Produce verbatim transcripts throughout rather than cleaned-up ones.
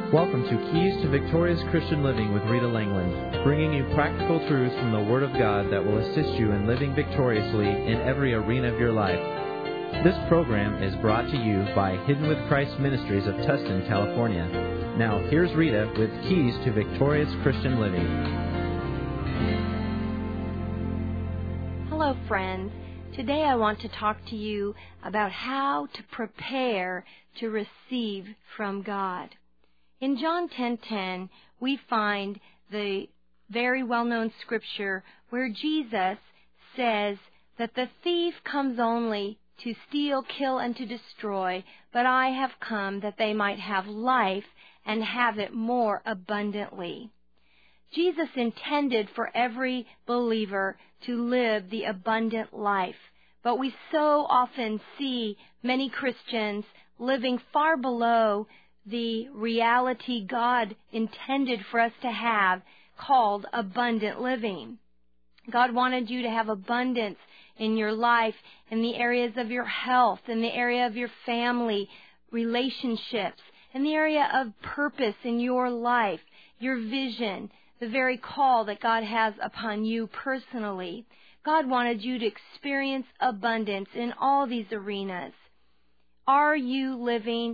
Welcome to Keys to Victorious Christian Living with Rita Langland, bringing you practical truths from the Word of God that will assist you in living victoriously in every arena of your life. This program is brought to you by Hidden with Christ Ministries of Tustin, California. Now, here's Rita with Keys to Victorious Christian Living. Hello, friends. Today I want to talk to you about how to prepare to receive from God. In John ten ten, we find the very well-known scripture where Jesus says that the thief comes only to steal, kill, and to destroy, but I have come that they might have life and have it more abundantly. Jesus intended for every believer to live the abundant life, but we so often see many Christians living far below the reality God intended for us to have, called abundant living. God wanted you to have abundance in your life, in the areas of your health, in the area of your family, relationships, in the area of purpose in your life, your vision, the very call that God has upon you personally. God wanted you to experience abundance in all these arenas. Are you living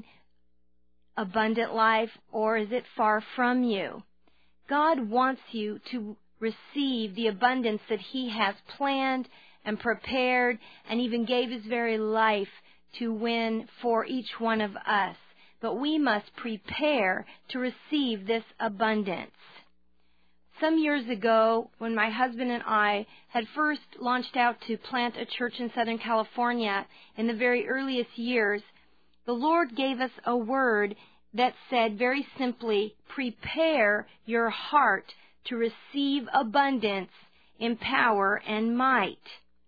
abundant life, or is it far from you? God wants you to receive the abundance that He has planned and prepared and even gave His very life to win for each one of us. But we must prepare to receive this abundance. Some years ago, when my husband and I had first launched out to plant a church in Southern California in the very earliest years, the Lord gave us a word that said very simply, prepare your heart to receive abundance in power and might.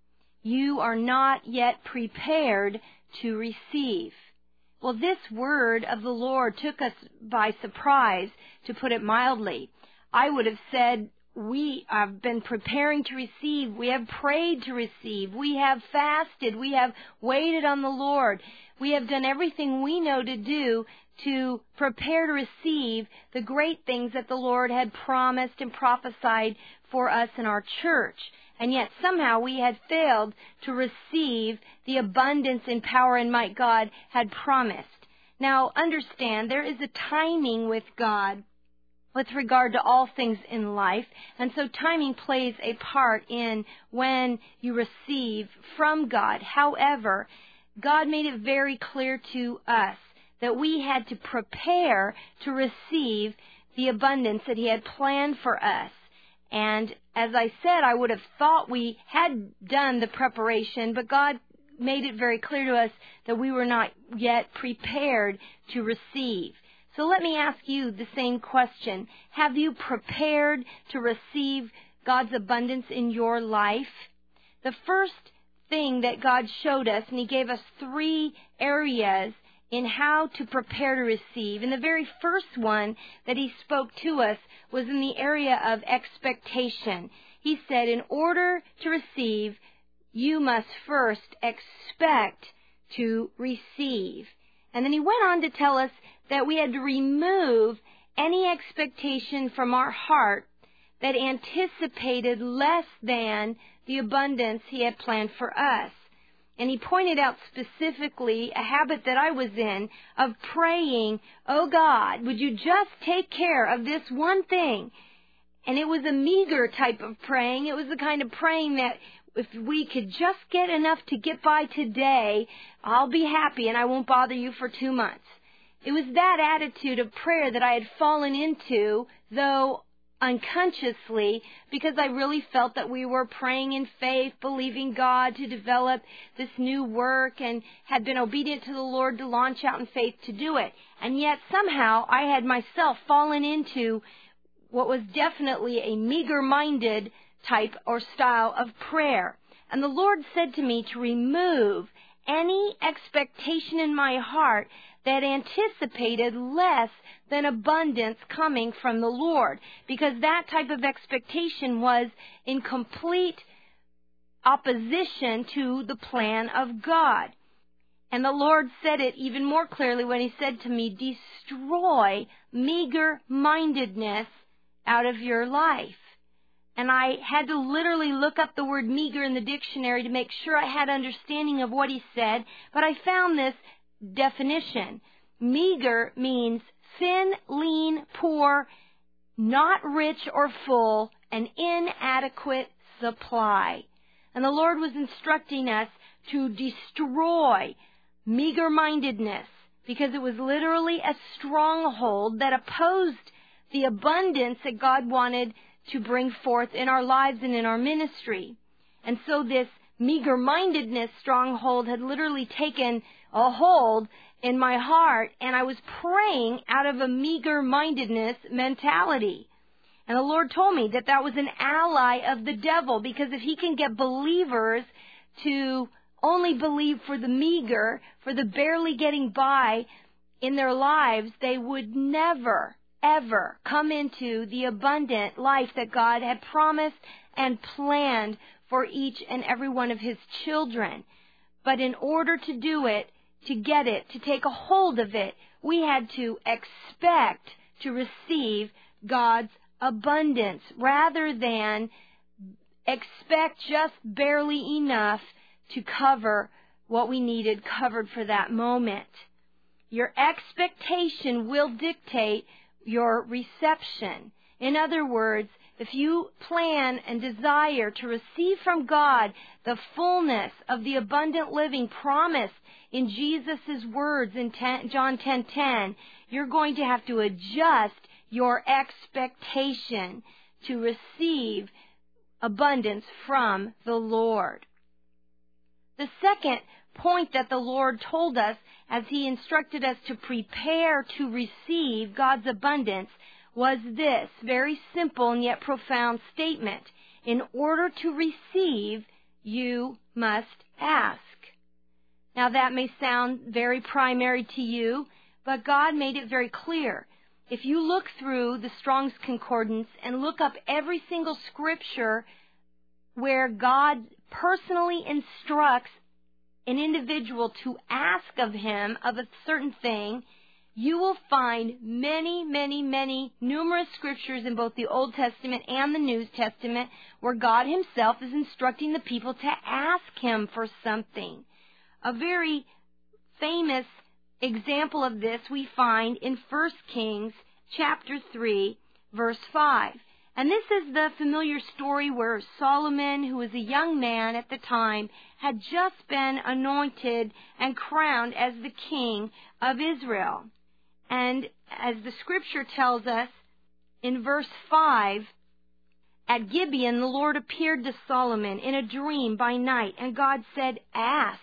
You are not yet prepared to receive. Well, this word of the Lord took us by surprise, to put it mildly. I would have said, we have been preparing to receive. We have prayed to receive. We have fasted. We have waited on the Lord. We have done everything we know to do to prepare to receive the great things that the Lord had promised and prophesied for us in our church. And yet somehow we had failed to receive the abundance in power and might God had promised. Now, understand, there is a timing with God with regard to all things in life, and so timing plays a part in when you receive from God. However, God made it very clear to us that we had to prepare to receive the abundance that He had planned for us. And as I said, I would have thought we had done the preparation, but God made it very clear to us that we were not yet prepared to receive. So let me ask you the same question. Have you prepared to receive God's abundance in your life? The first thing that God showed us, and He gave us three areas in how to prepare to receive. And the very first one that He spoke to us was in the area of expectation. He said, in order to receive, you must first expect to receive. And then He went on to tell us that we had to remove any expectation from our heart that anticipated less than the abundance He had planned for us. And He pointed out specifically a habit that I was in of praying, oh God, would you just take care of this one thing? And it was a meager type of praying. It was the kind of praying that if we could just get enough to get by today, I'll be happy and I won't bother you for two months. It was that attitude of prayer that I had fallen into, though unconsciously, because I really felt that we were praying in faith, believing God to develop this new work, and had been obedient to the Lord to launch out in faith to do it. And yet somehow I had myself fallen into what was definitely a meager-minded type or style of prayer. And the Lord said to me to remove any expectation in my heart that anticipated less than abundance coming from the Lord, because that type of expectation was in complete opposition to the plan of God. And the Lord said it even more clearly when He said to me, destroy meager-mindedness out of your life. And I had to literally look up the word meager in the dictionary to make sure I had understanding of what He said. But I found this definition. Meager means thin, lean, poor, not rich or full, an inadequate supply. And the Lord was instructing us to destroy meager-mindedness, because it was literally a stronghold that opposed the abundance that God wanted to bring forth in our lives and in our ministry. And so this meager-mindedness stronghold had literally taken a hold in my heart, and I was praying out of a meager-mindedness mentality. And the Lord told me that that was an ally of the devil, because if he can get believers to only believe for the meager, for the barely getting by in their lives, they would never, ever come into the abundant life that God had promised and planned for each and every one of His children. But in order to do it, to get it, to take a hold of it, we had to expect to receive God's abundance rather than expect just barely enough to cover what we needed covered for that moment. Your expectation will dictate your reception. In other words, if you plan and desire to receive from God the fullness of the abundant living promised in Jesus' words in John ten ten, you're going to have to adjust your expectation to receive abundance from the Lord. The second point that the Lord told us as He instructed us to prepare to receive God's abundance was this very simple and yet profound statement. In order to receive, you must ask. Now that may sound very primary to you, but God made it very clear. If you look through the Strong's Concordance and look up every single scripture where God personally instructs an individual to ask of Him of a certain thing, you will find many, many, many numerous scriptures in both the Old Testament and the New Testament where God Himself is instructing the people to ask Him for something. A very famous example of this we find in First Kings chapter three, verse five. And this is the familiar story where Solomon, who was a young man at the time, had just been anointed and crowned as the king of Israel. And as the scripture tells us in verse five, at Gibeon the Lord appeared to Solomon in a dream by night, and God said, "Ask,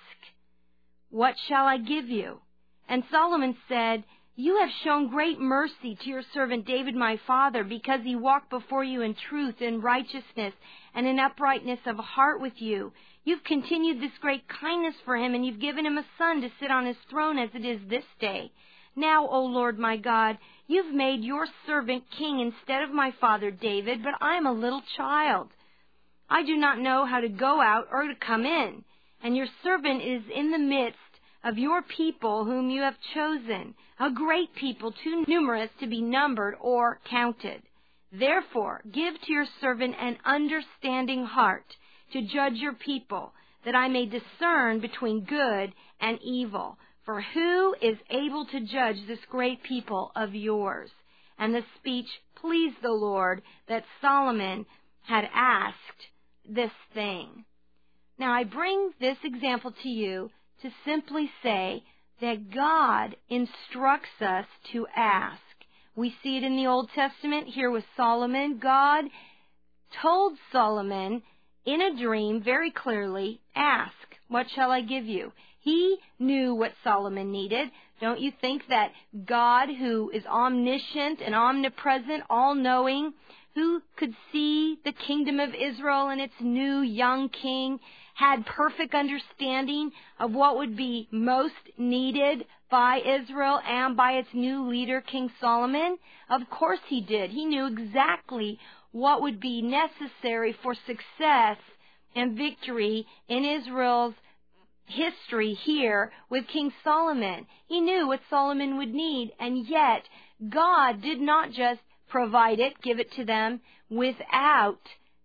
what shall I give you?" And Solomon said, "You have shown great mercy to your servant David my father, because he walked before you in truth and righteousness and in uprightness of heart with you. You've continued this great kindness for him, and you've given him a son to sit on his throne as it is this day. Now, O Lord my God, you've made your servant king instead of my father David, but I am a little child. I do not know how to go out or to come in, and your servant is in the midst of your people whom you have chosen, a great people too numerous to be numbered or counted. Therefore, give to your servant an understanding heart to judge your people, that I may discern between good and evil. For who is able to judge this great people of yours?" And the speech pleased the Lord that Solomon had asked this thing. Now, I bring this example to you to simply say that God instructs us to ask. We see it in the Old Testament here with Solomon. God told Solomon in a dream very clearly, "Ask, what shall I give you?" He knew what Solomon needed. Don't you think that God, who is omniscient and omnipresent, all-knowing, who could see the kingdom of Israel and its new young king, had perfect understanding of what would be most needed by Israel and by its new leader, King Solomon? Of course he did. He knew exactly what would be necessary for success and victory in Israel's history here with King Solomon. He knew what Solomon would need, and yet God did not just provide it, give it to them, without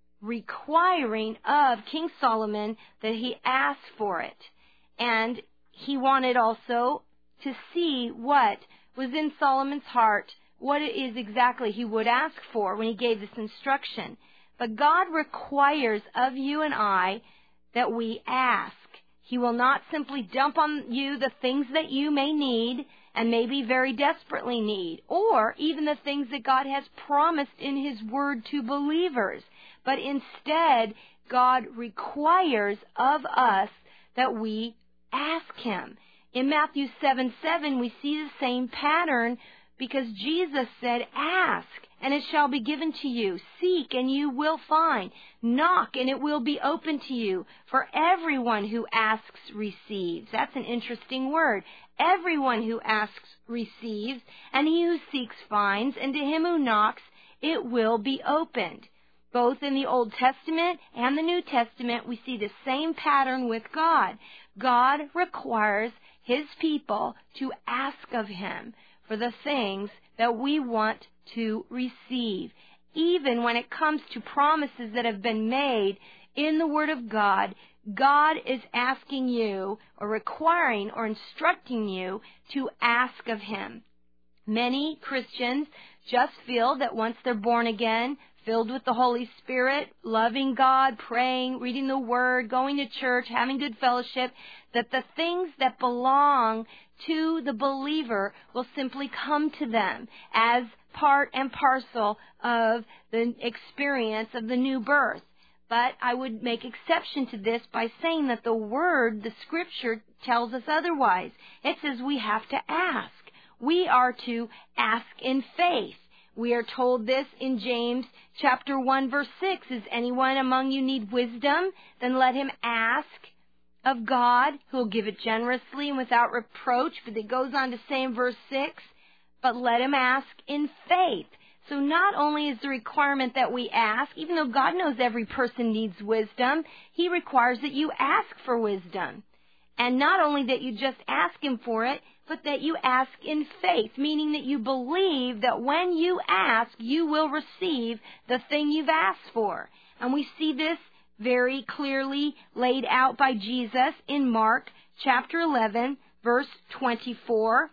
requiring of King Solomon that he ask for it. And he wanted also to see what was in Solomon's heart, what it is exactly he would ask for when he gave this instruction. But God requires of you and I that we ask. He will not simply dump on you the things that you may need and maybe very desperately need, or even the things that God has promised in His Word to believers. But instead, God requires of us that we ask Him. In Matthew seven seven, we see the same pattern because Jesus said, ask, and it shall be given to you. Seek, and you will find. Knock, and it will be open to you. For everyone who asks receives. That's an interesting word. Everyone who asks receives, and he who seeks finds, and to him who knocks it will be opened. Both in the Old Testament and the New Testament, we see the same pattern with God. God requires His people to ask of Him for the things that we want to receive. Even when it comes to promises that have been made in the Word of God, God is asking you, or requiring or instructing you to ask of Him. Many Christians just feel that once they're born again, filled with the Holy Spirit, loving God, praying, reading the Word, going to church, having good fellowship, that the things that belong to the believer will simply come to them as part and parcel of the experience of the new birth. But I would make exception to this by saying that the Word, the Scripture, tells us otherwise. It says we have to ask. We are to ask in faith. We are told this in James chapter one, verse six. Is anyone among you need wisdom? Then let him ask of God, who will give it generously and without reproach. But it goes on to say in verse six, but let him ask in faith. So not only is the requirement that we ask, even though God knows every person needs wisdom, He requires that you ask for wisdom. And not only that you just ask Him for it, but that you ask in faith, meaning that you believe that when you ask, you will receive the thing you've asked for. And we see this very clearly laid out by Jesus in Mark chapter eleven, verse twenty-four.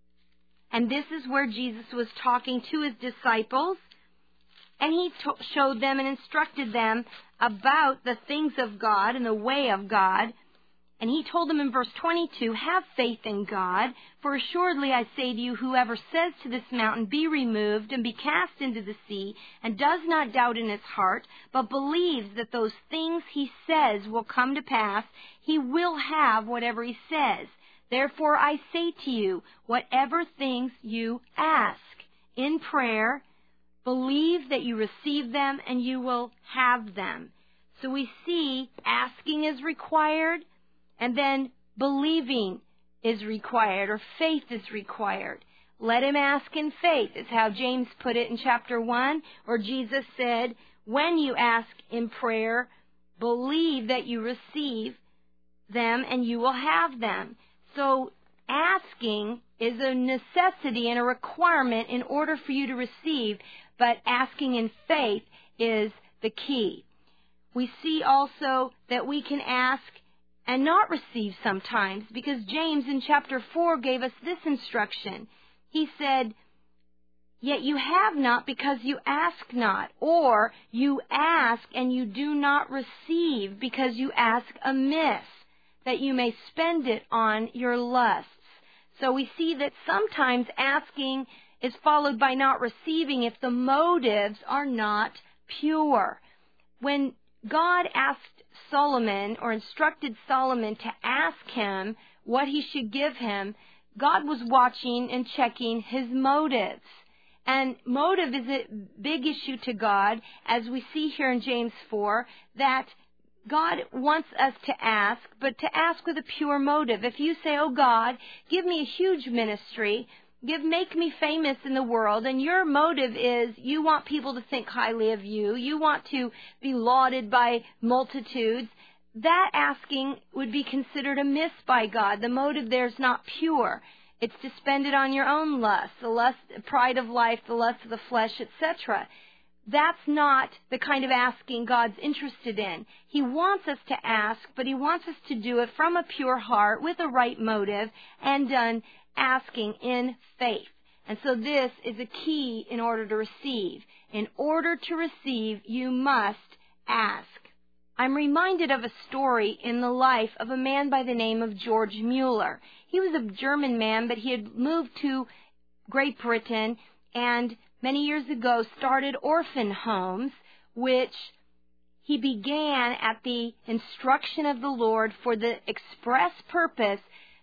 And this is where Jesus was talking to His disciples, and He t- showed them and instructed them about the things of God and the way of God. And He told them in verse twenty-two, have faith in God, for assuredly I say to you, whoever says to this mountain, be removed and be cast into the sea, and does not doubt in his heart, but believes that those things he says will come to pass, he will have whatever he says. Therefore I say to you, whatever things you ask in prayer, believe that you receive them and you will have them. So we see asking is required, and then believing is required, or faith is required. Let him ask in faith is how James put it in chapter one, where Jesus said, when you ask in prayer, believe that you receive them and you will have them. So asking is a necessity and a requirement in order for you to receive, but asking in faith is the key. We see also that we can ask and not receive sometimes, because James in chapter four gave us this instruction. He said, yet you have not because you ask not, or you ask and you do not receive because you ask amiss, that you may spend it on your lusts. So we see that sometimes asking is followed by not receiving if the motives are not pure. When God asked Solomon, or instructed Solomon to ask him what he should give him, God was watching and checking his motives. And motive is a big issue to God, as we see here in James four, that God wants us to ask, but to ask with a pure motive. If you say, oh God, give me a huge ministry, give, make me famous in the world, and your motive is you want people to think highly of you, you want to be lauded by multitudes, that asking would be considered amiss by God. The motive there is not pure. It's to spend it on your own lust, the lust, pride of life, the lust of the flesh, et cetera. That's not the kind of asking God's interested in. He wants us to ask, but He wants us to do it from a pure heart, with a right motive, and done asking in faith. And so this is a key in order to receive. In order to receive, you must ask. I'm reminded of a story in the life of a man by the name of George Mueller. He was a German man, but he had moved to Great Britain and many years ago started orphan homes, which he began at the instruction of the Lord for the express purpose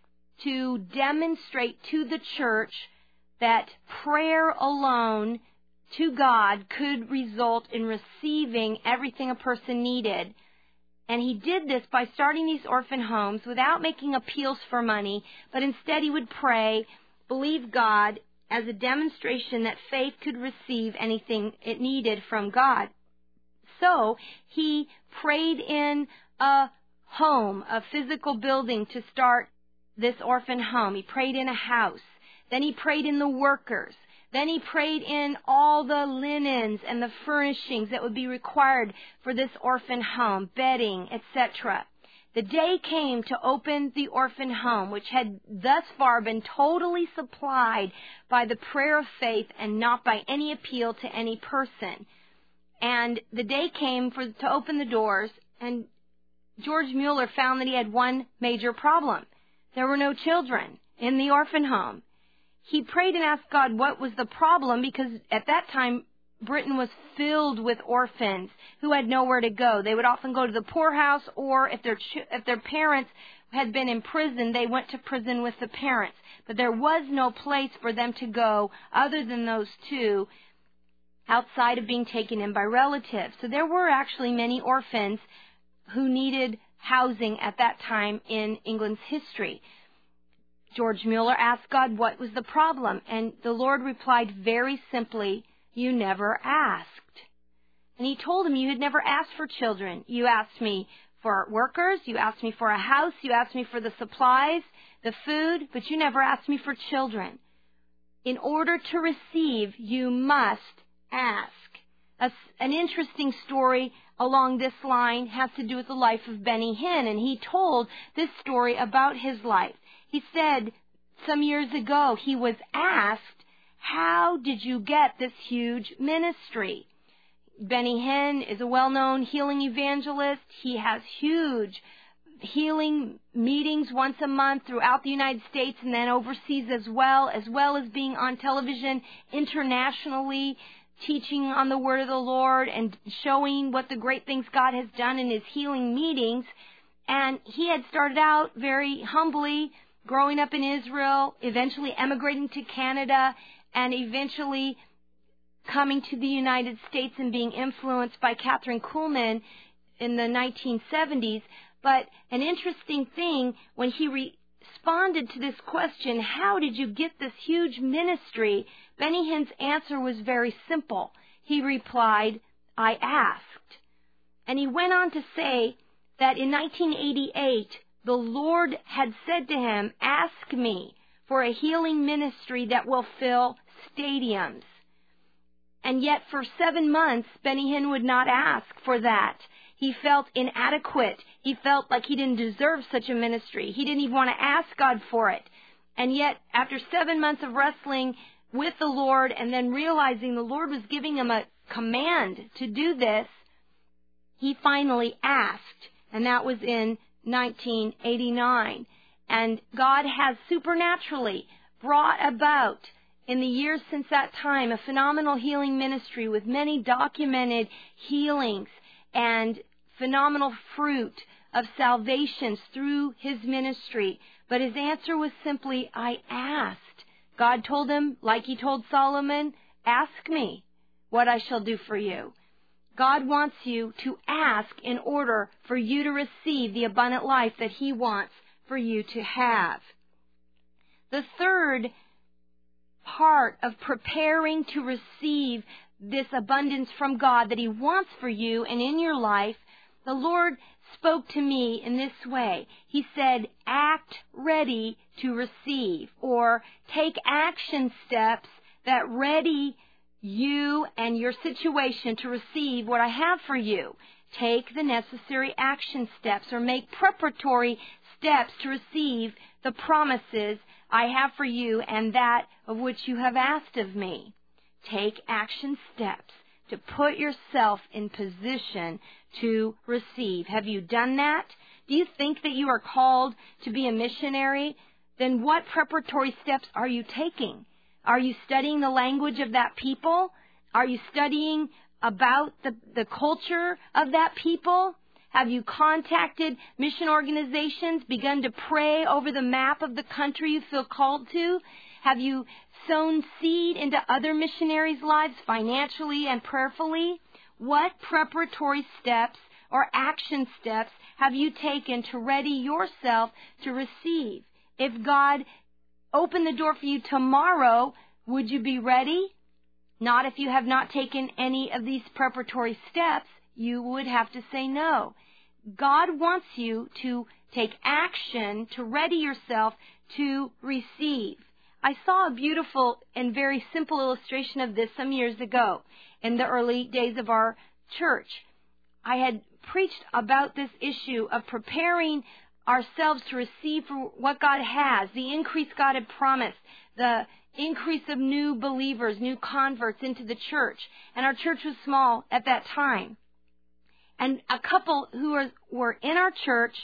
to demonstrate to the church that prayer alone to God could result in receiving everything a person needed. And he did this by starting these orphan homes without making appeals for money, but instead he would pray, believe God, as a demonstration that faith could receive anything it needed from God. So he prayed in a home, a physical building, to start this orphan home. He prayed in a house. Then he prayed in the workers. Then he prayed in all the linens and the furnishings that would be required for this orphan home, bedding, et cetera. The day came to open the orphan home, which had thus far been totally supplied by the prayer of faith and not by any appeal to any person. And the day came for to open the doors, and George Mueller found that he had one major problem. There were no children in the orphan home. He prayed and asked God what was the problem, because at that time Britain was filled with orphans who had nowhere to go. They would often go to the poorhouse, or if their ch- if their parents had been in prison, they went to prison with the parents. But there was no place for them to go other than those two, outside of being taken in by relatives. So there were actually many orphans who needed housing at that time in England's history. George Mueller asked God what was the problem, and the Lord replied very simply, "You never asked." And He told him, "You had never asked for children. You asked me for workers, you asked me for a house, you asked me for the supplies, the food, but you never asked me for children. In order to receive, you must ask." A, an interesting story along this line has to do with the life of Benny Hinn, and he told this story about his life. He said some years ago he was asked, "How did you get this huge ministry?" Benny Hinn is a well-known healing evangelist. He has huge healing meetings once a month throughout the United States and then overseas as well, as well as being on television internationally, teaching on the Word of the Lord and showing what the great things God has done in His healing meetings. And he had started out very humbly, growing up in Israel, eventually emigrating to Canada, and eventually coming to the United States and being influenced by Catherine Kuhlman in the nineteen seventies. But an interesting thing, when he re- responded to this question, how did you get this huge ministry? Benny Hinn's answer was very simple. He replied, "I asked." And he went on to say that in nineteen eighty-eight, the Lord had said to him, "Ask me for a healing ministry that will fill stadiums." And yet for seven months, Benny Hinn would not ask for that. He felt inadequate. He felt like he didn't deserve such a ministry. He didn't even want to ask God for it. And yet, after seven months of wrestling with the Lord and then realizing the Lord was giving him a command to do this, he finally asked. And that was in nineteen eighty-nine. And God has supernaturally brought about, in the years since that time, a phenomenal healing ministry with many documented healings and phenomenal fruit of salvations through his ministry. But his answer was simply, "I asked." God told him, like he told Solomon, "Ask me what I shall do for you." God wants you to ask in order for you to receive the abundant life that he wants for you to have. The third part of preparing to receive this abundance from God that he wants for you and in your life, the Lord spoke to me in this way. He said, act ready to receive, or take action steps that ready you and your situation to receive what I have for you. Take the necessary action steps, or make preparatory steps to receive the promises I have for you and that of which you have asked of me. Take action steps to put yourself in position to receive. Have you done that? Do you think that you are called to be a missionary? Then what preparatory steps are you taking? Are you studying the language of that people? Are you studying about the, the culture of that people? Have you contacted mission organizations, begun to pray over the map of the country you feel called to? Have you sown seed into other missionaries' lives financially and prayerfully? What preparatory steps or action steps have you taken to ready yourself to receive? If God opened the door for you tomorrow, would you be ready? Not if you have not taken any of these preparatory steps. You would have to say no. God wants you to take action to ready yourself to receive. I saw a beautiful and very simple illustration of this some years ago in the early days of our church. I had preached about this issue of preparing ourselves to receive for what God has, the increase God had promised, the increase of new believers, new converts into the church. And our church was small at that time. And a couple who were, were in our church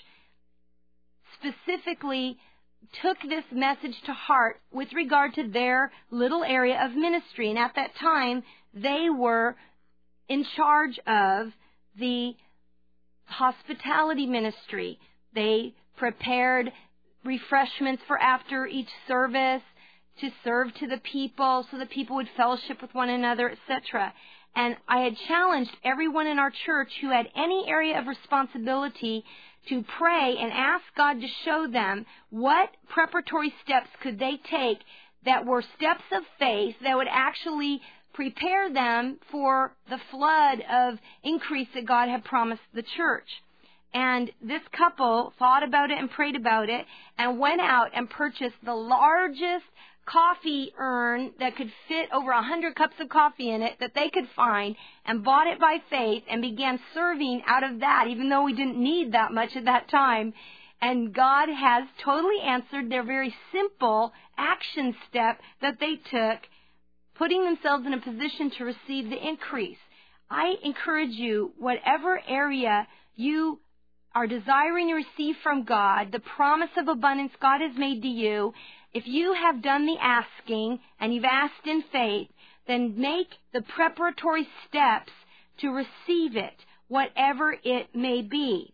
specifically took this message to heart with regard to their little area of ministry. And at that time, they were in charge of the hospitality ministry. They prepared refreshments for after each service to serve to the people so that people would fellowship with one another, et cetera. And I had challenged everyone in our church who had any area of responsibility to pray and ask God to show them what preparatory steps could they take that were steps of faith that would actually prepare them for the flood of increase that God had promised the church. And this couple thought about it and prayed about it and went out and purchased the largest coffee urn that could fit over a hundred cups of coffee in it that they could find, and bought it by faith and began serving out of that, even though we didn't need that much at that time. And God has totally answered their very simple action step that they took, putting themselves in a position to receive the increase. I encourage you, whatever area you are desiring to receive from God, the promise of abundance God has made to you, if you have done the asking and you've asked in faith, then make the preparatory steps to receive it, whatever it may be.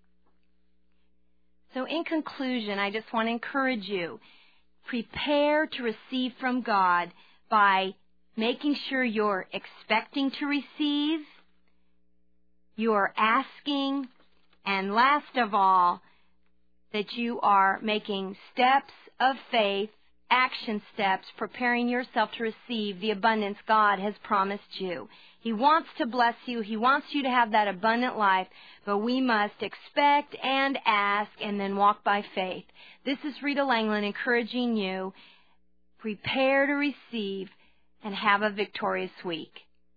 So in conclusion, I just want to encourage you, prepare to receive from God by making sure you're expecting to receive, you're asking, and last of all, that you are making steps of faith, action steps, preparing yourself to receive the abundance God has promised you. He wants to bless you. He wants you to have that abundant life, but we must expect and ask and then walk by faith. This is Rita Langland encouraging you, prepare to receive and have a victorious week.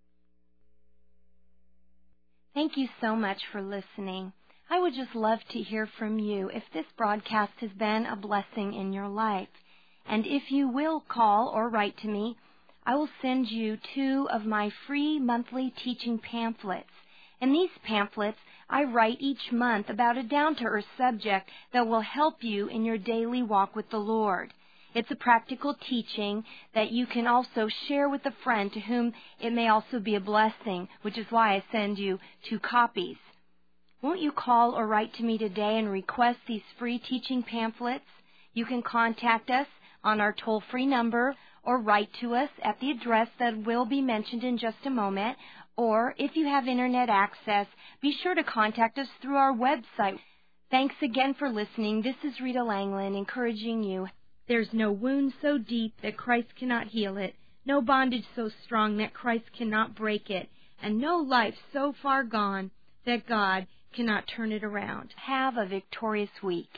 Thank you so much for listening. I would just love to hear from you if this broadcast has been a blessing in your life. And if you will call or write to me, I will send you two of my free monthly teaching pamphlets. In these pamphlets, I write each month about a down-to-earth subject that will help you in your daily walk with the Lord. It's a practical teaching that you can also share with a friend to whom it may also be a blessing, which is why I send you two copies. Won't you call or write to me today and request these free teaching pamphlets? You can contact us on our toll-free number or write to us at the address that will be mentioned in just a moment. Or if you have internet access, be sure to contact us through our website. Thanks again for listening. This is Rita Langland encouraging you. There's no wound so deep that Christ cannot heal it, no bondage so strong that Christ cannot break it, and no life so far gone that God cannot turn it around. Have a victorious week.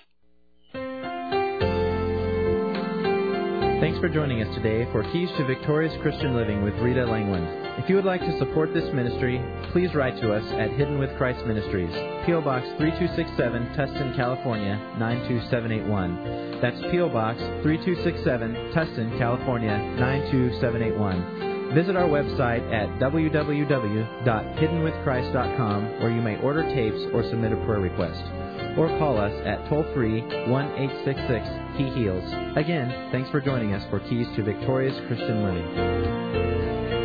Thanks for joining us today for Keys to Victorious Christian Living with Rita Langland. If you would like to support this ministry, please write to us at Hidden with Christ Ministries, P O. Box three two six seven, Tustin, California, nine two seven eight one. That's P O. Box three two six seven, Tustin, California, nine two seven eight one. Visit our website at w w w dot hidden with christ dot com, where you may order tapes or submit a prayer request. Or call us at toll-free one eight six six, He Heals. Again, thanks for joining us for Keys to Victorious Christian Living.